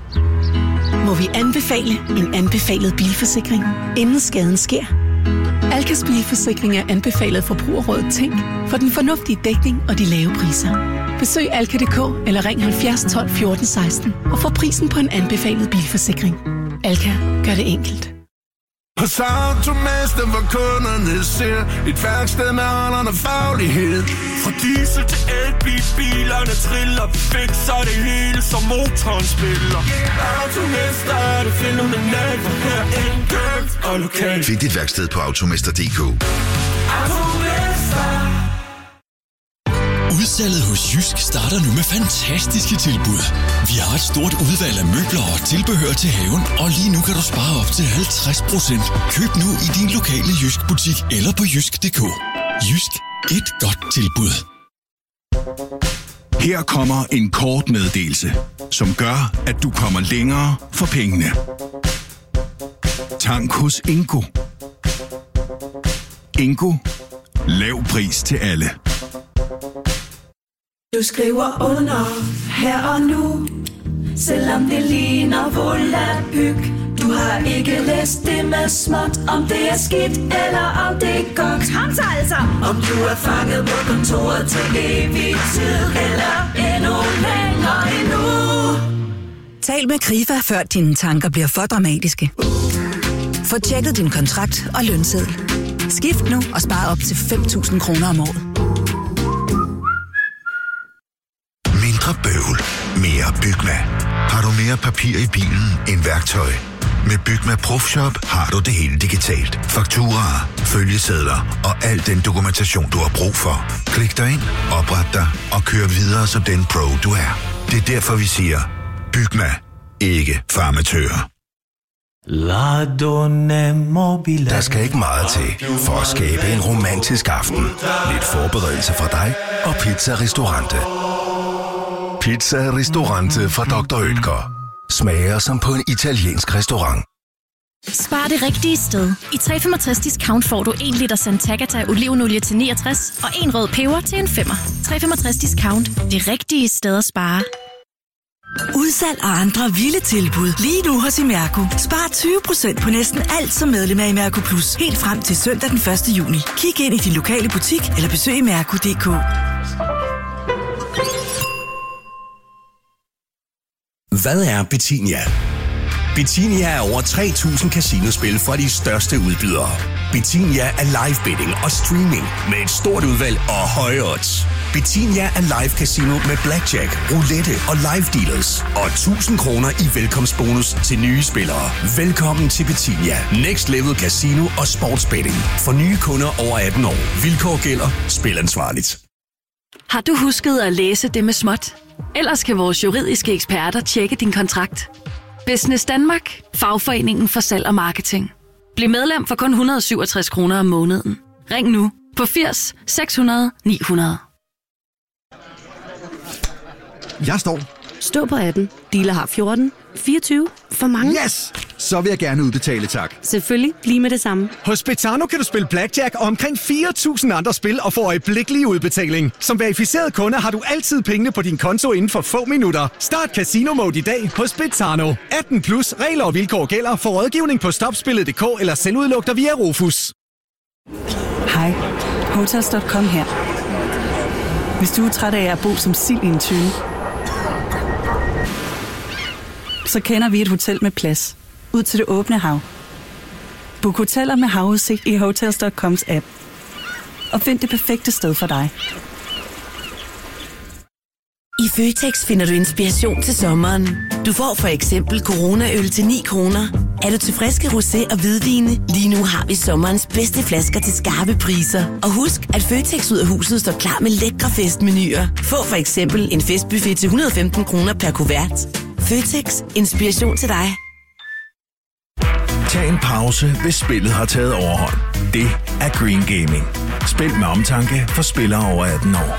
Må vi anbefale en anbefalet bilforsikring, inden skaden sker? Alkas bilforsikring er anbefalet forbrugerrådet Tænk for den fornuftige dækning og de lave priser. Besøg alka punktum d k eller ring halvfjerds tolv fjorten seksten og få prisen på en anbefalet bilforsikring. Alka, gør det enkelt. Hos Automester, hvor kunderne ser et værksted med holderne faglighed. Fra diesel til elbil, bilerne triller. Vi fikser det hele, som motoren spiller. Automester er det fænomenalt, for her enkelt og lokalt. Find dit værksted på automester punktum d k. Automester. Udsalget hos Jysk starter nu med fantastiske tilbud. Vi har et stort udvalg af møbler og tilbehør til haven, og lige nu kan du spare op til halvtreds procent. Køb nu i din lokale Jysk butik eller på jysk punktum d k. Jysk. Et godt tilbud. Her kommer en kort meddelelse, som gør, at du kommer længere for pengene. Tank hos Ingo. Ingo. Lav pris til alle. Du skriver under her og nu, selvom det ligner volapyk. Du har ikke læst det med småt, om det er skidt eller om det er godt. Kom så altså! Om du er fanget på kontoret til evig tid, eller endnu længere endnu. Tal med Krifa, før dine tanker bliver for dramatiske. Få tjekket din kontrakt og lønseddel. Skift nu og spar op til fem tusind kroner om året. Mindre bøvl, mere Bygma. Har du mere papir i bilen end værktøj? Med Bygma Profshop har du det hele digitalt. Fakturaer, følgesedler og al den dokumentation, du har brug for. Klik dig ind, opret dig og kør videre som den pro, du er. Det er derfor, vi siger, Bygma, ikke farmatører. Der skal ikke meget til for at skabe en romantisk aften. Lidt forberedelse fra dig og Pizza Ristorante. Pizza Ristorante fra doktor Oetker. Smager som på en italiensk restaurant. Spar det rigtige sted. I tre komma femogtres discount får du en liter Sant'Agata olivenolie til niogtres og en rød peber til en femmer. tre komma femogtres discount. Det rigtige sted at spare. Udsalg og andre vilde tilbud lige nu hos Imerco. Spar tyve procent på næsten alt som medlem af Imerco Plus. Helt frem til søndag den første juni. Kig ind i din lokale butik eller besøg imerco punktum d k. Hvad er Betinia? Betinia er over tre tusind casinospil fra de største udbydere. Betinia er live betting og streaming med et stort udvalg og høje odds. Betinia er live casino med blackjack, roulette og live dealers. Og tusind kroner i velkomstbonus til nye spillere. Velkommen til Betinia. Next Level Casino og Sportsbetting. For nye kunder over atten år. Vilkår gælder. Spil ansvarligt. Har du husket at læse det med småt? Ellers kan vores juridiske eksperter tjekke din kontrakt. Business Danmark. Fagforeningen for salg og marketing. Bliv medlem for kun et hundrede og syvogtres kroner om måneden. Ring nu på firs seks hundrede ni hundrede. Jeg står. Stå på atten. Dealer har fjorten. fireogtyve. For mange. Yes! Så vil jeg gerne udbetale, tak. Selvfølgelig. Lige med det samme. Hos Betano kan du spille blackjack og omkring fire tusind andre spil og få øjeblikkelig udbetaling. Som verificeret kunde har du altid pengene på din konto inden for få minutter. Start Casino Mode i dag hos Betano. atten plus. Regler og vilkår gælder. For rådgivning på stopspillet punktum d k eller selvudluk dig via Rofus. Hej. Hotels punktum com her. Hvis du er træt af at bo som sild i en tønde, så kender vi et hotel med plads ud til det åbne hav. Book hoteller med havudsigt i hotels punktum coms app. Og find det perfekte sted for dig. I Føtex finder du inspiration til sommeren. Du får for eksempel Corona-øl til ni kroner. Er du til friske rosé og hvidvine? Lige nu har vi sommerens bedste flasker til skarpe priser. Og husk, at Føtex ud af huset står klar med lækre festmenuer. Få for eksempel en festbuffet til et hundrede og femten kroner per kuvert. Føtex. Inspiration til dig. Tag en pause, hvis spillet har taget overhånd. Det er Green Gaming. Spil med omtanke for spillere over atten år.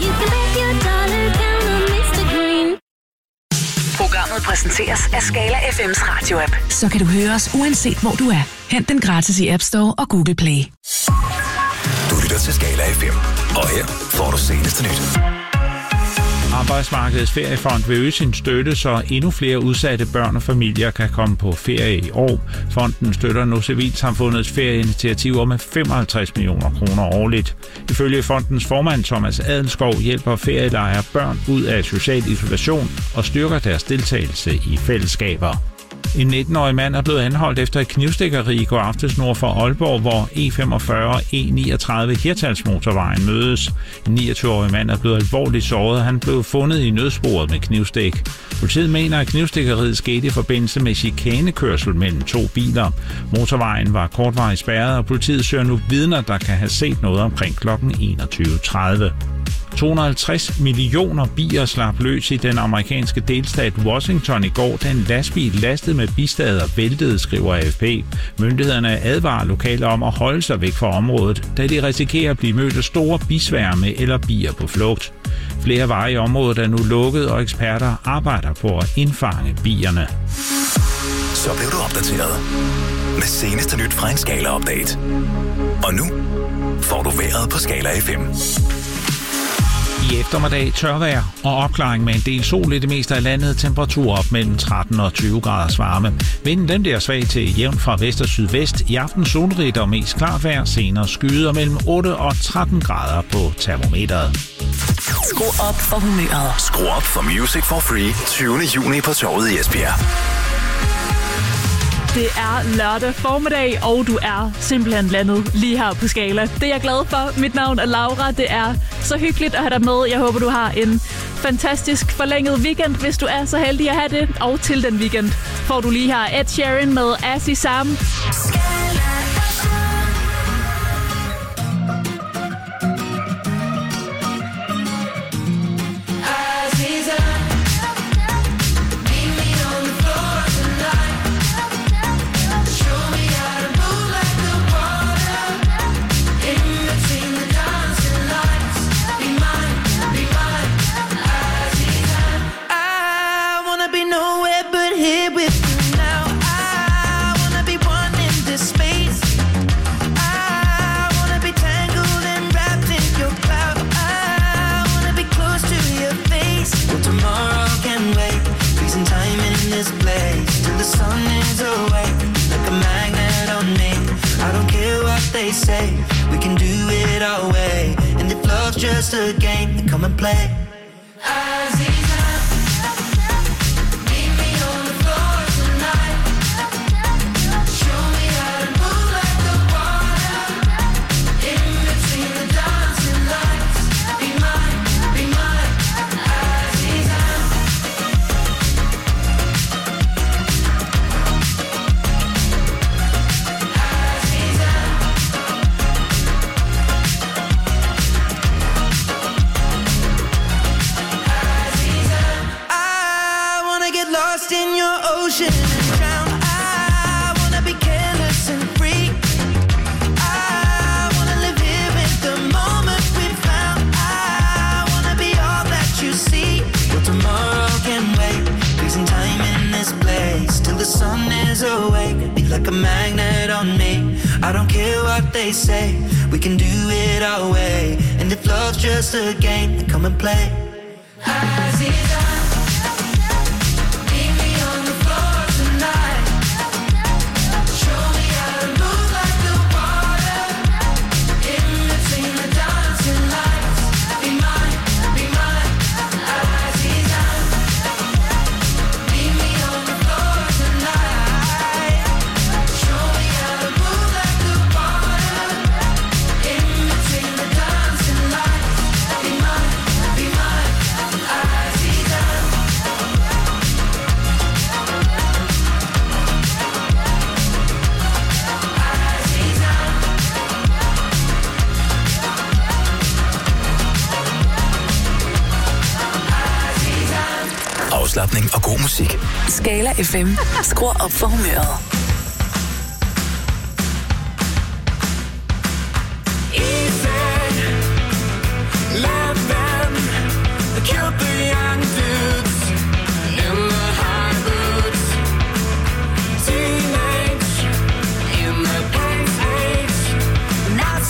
Programmet præsenteres af Skala F M's radio-app. Så kan du høre os uanset hvor du er. Hent den gratis i App Store og Google Play. Du lytter til Skala F M, og her får du seneste nyt. Arbejdsmarkedets Feriefond vil øge sin støtte, så endnu flere udsatte børn og familier kan komme på ferie i år. Fonden støtter nu civilsamfundets ferieinitiativer med femoghalvtreds millioner kroner årligt. Ifølge fondens formand Thomas Adelskov hjælper ferielejre børn ud af social isolation og styrker deres deltagelse i fællesskaber. En nitten-årig mand er blevet anholdt efter et knivstikkeri i går aftes nord for Aalborg, hvor E femogfyrre og E niogtredive Hirtshalsmotorvejen mødes. En niogtyve-årig mand er blevet alvorligt såret, og han blev fundet i nødsporet med knivstik. Politiet mener, at knivstikkeriet skete i forbindelse med chikanekørsel mellem to biler. Motorvejen var kortvarigt spærret, og politiet søger nu vidner, der kan have set noget omkring klokken enogtyve tredive. to hundrede og halvtreds millioner bier slap løs i den amerikanske delstat Washington i går, da en lastbil lastet med bistader væltede, skriver A F P. Myndighederne advarer lokale om at holde sig væk fra området, da de risikerer at blive mødt af store bisværme eller bier på flugt. Flere veje i området er nu lukket, og eksperter arbejder på at indfange bierne. Så blev du opdateret med seneste nyt fra en Skala-update. Og nu får du vejret på Skala F M. I eftermiddag tørvejr og opklaring med en del sol i det meste af landet. Temperaturer op mellem tretten og tyve graders varme. Vinden den bliver svag til jævn fra vest og sydvest. I aften solrigt og mest klart vejr. Senere skyder mellem otte og tretten grader på termometeret. Skru op for humøret. Skru op for Music for Free tyvende juni på Torvet i Esbjerg. Det er lørdag formiddag, og du er simpelthen landet lige her på Skala. Det er jeg glad for. Mit navn er Laura. Det er så hyggeligt at have dig med. Jeg håber, du har en fantastisk forlænget weekend, hvis du er så heldig at have det. Og til den weekend får du lige her Ed Sheeran med As I Sam. Say we can do it our way, and if love's just a game, then come and play. They say we can do it our way, and if love's just a game, then come and play. Afslapning og god musik. Skala F M. Skru op for humøret.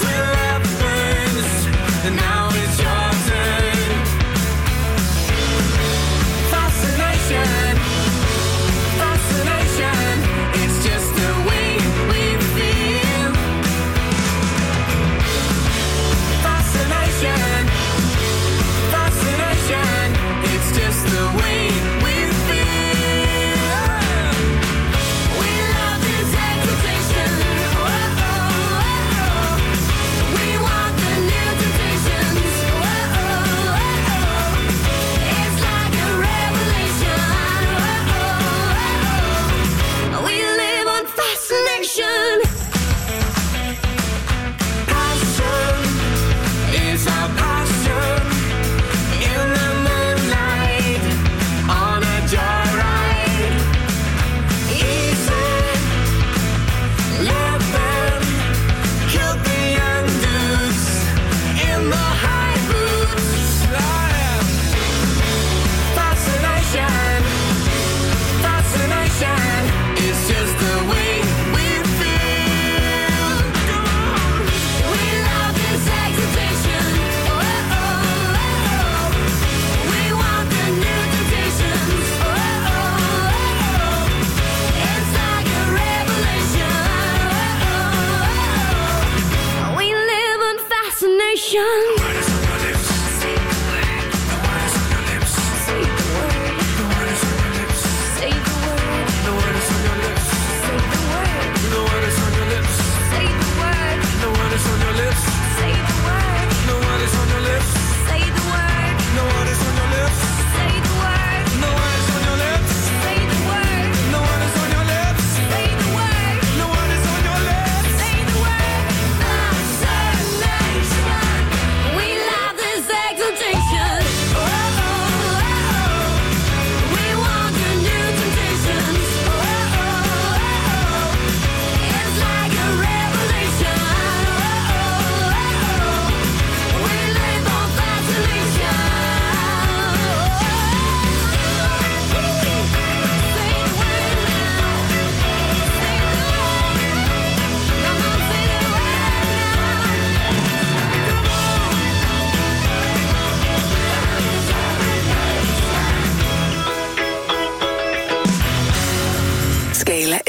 Now it's your turn.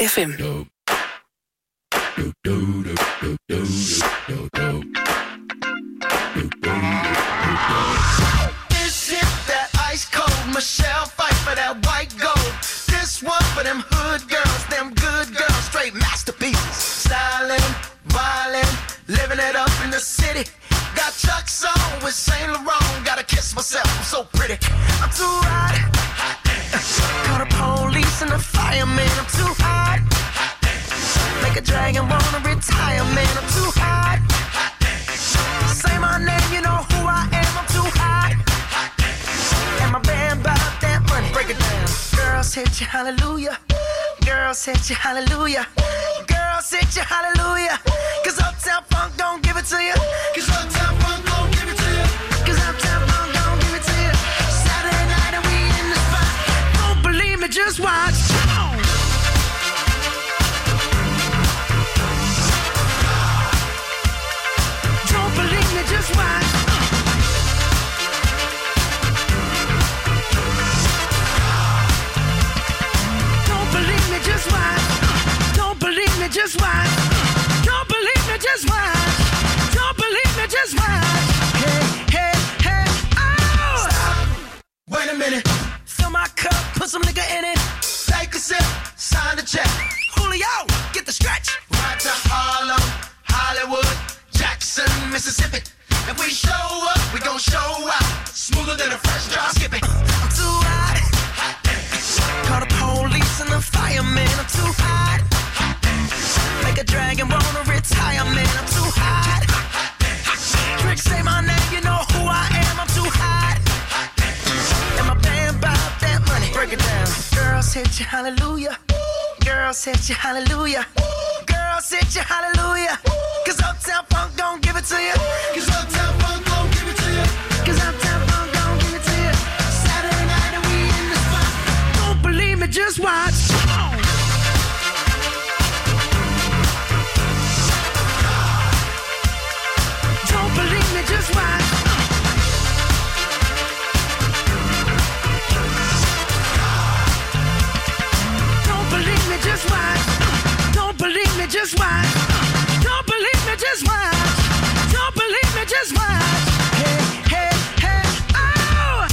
F M. This hit that ice cold Michelle fight for that white gold. This one for them hood girls, them good girls, straight masterpieces. Styling, violin, living it up in the city. Got Chuck's on with Saint Laurent. Gotta kiss myself, I'm so pretty. I'm too hot. Call the police and the fireman. I'm too hot. Make a dragon wanna retire, man. I'm too hot. Say my name, you know who I am. I'm too hot. And my band bought that money. Break it down. Girls hit you, hallelujah. Girls hit you, hallelujah. Girls hit you, hallelujah. Cause Uptown Funk don't give it to you. Cause Uptown Funk don't give it to you. Cause Uptown Funk don't give it to you. Saturday night and we in the spot. Don't believe me, just watch. Come on. Don't believe me, just watch. Don't believe me, just watch. Don't believe me, just watch. Don't believe me, just watch. Don't believe me, just watch. Hey, hey, hey, oh! Stop. Wait a minute. Fill my cup, put some nigga in it. Take a sip, sign the check. Julio, get the stretch. Right to Harlem, Hollywood, Jackson, Mississippi. If we show up, we gon' show out. Smoother than a fresh drop skipping. I'm too hot. Call the police and the fireman. I'm too hot. Make a dragon wanna retire, man. I'm too hot. Trick, say my name, you know who I am. I'm too hot. And my band bought that money. Break it down. Girls hit you, hallelujah. Girls hit you, hallelujah. Girls hit you, hallelujah. Cause Uptown Funk don't give it to you. Cause Uptown Funk don't give it to you. Cause Uptown Funk don't give it to you. Saturday night and we in the spot. Don't believe me, just watch. Come on. Don't believe me, just watch. Don't believe me, just watch. Don't believe me, just watch. Don't believe me, just watch. Don't believe me, just watch. Hey, hey, hey, oh!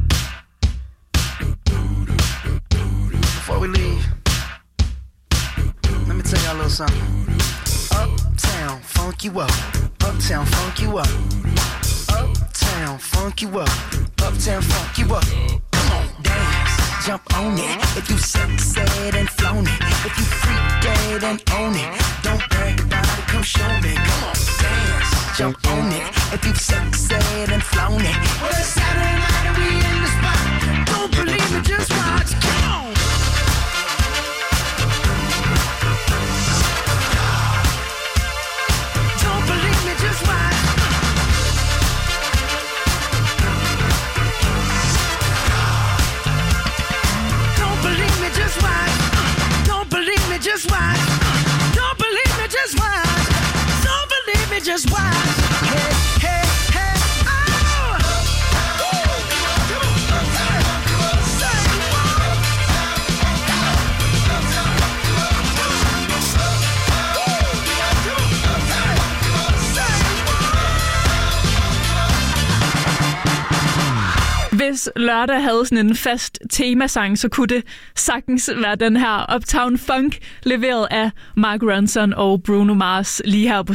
Before we leave, let me tell y'all a little something. Uptown, funk you up. Uptown, funk you up. Uptown, funk you up. Uptown, funk you up. Come on, dance, jump on it. If you sexed and flown it. If you freak dead and own it. Don't brag about it, come show me. Come on, dance, jump on it. If you sexed and flown it. Well, it's Saturday night and we in the spot. Don't believe me, just watch. Come on. Don't believe me, just watch. Don't believe me, just watch. Don't believe me, just watch. Don't believe me, just watch. Don't believe me, just watch. Hey, hey, hey, oh! Hvis lørdag havde sådan en fast temasang, så kunne det sagtens være den her Uptown Funk, leveret af Mark Ronson og Bruno Mars lige her på